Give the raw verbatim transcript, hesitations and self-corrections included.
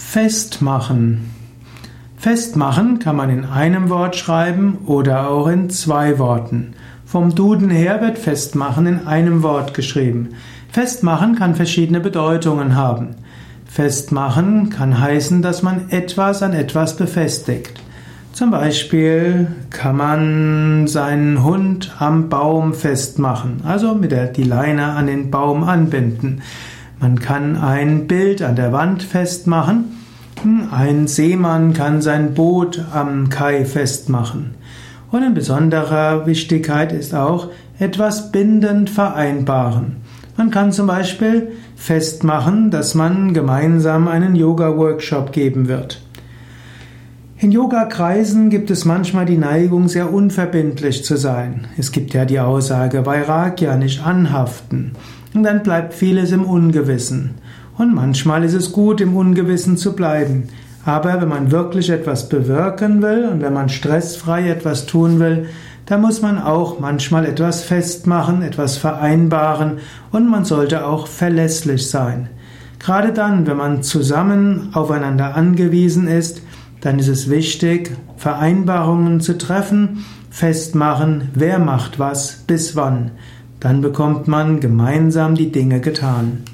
Festmachen. Festmachen kann man in einem Wort schreiben oder auch in zwei Worten. Vom Duden her wird Festmachen in einem Wort geschrieben. Festmachen kann verschiedene Bedeutungen haben. Festmachen kann heißen, dass man etwas an etwas befestigt. Zum Beispiel kann man seinen Hund am Baum festmachen, also mit der die Leine an den Baum anbinden. Man kann ein Bild an der Wand festmachen. Ein Seemann kann sein Boot am Kai festmachen. Und in besonderer Wichtigkeit ist auch etwas bindend vereinbaren. Man kann zum Beispiel festmachen, dass man gemeinsam einen Yoga-Workshop geben wird. In Yoga-Kreisen gibt es manchmal die Neigung, sehr unverbindlich zu sein. Es gibt ja die Aussage, Vairagya, nicht anhaften. Und dann bleibt vieles im Ungewissen. Und manchmal ist es gut, im Ungewissen zu bleiben. Aber wenn man wirklich etwas bewirken will und wenn man stressfrei etwas tun will, dann muss man auch manchmal etwas festmachen, etwas vereinbaren und man sollte auch verlässlich sein. Gerade dann, wenn man zusammen aufeinander angewiesen ist, dann ist es wichtig, Vereinbarungen zu treffen, festmachen, wer macht was, bis wann. Dann bekommt man gemeinsam die Dinge getan.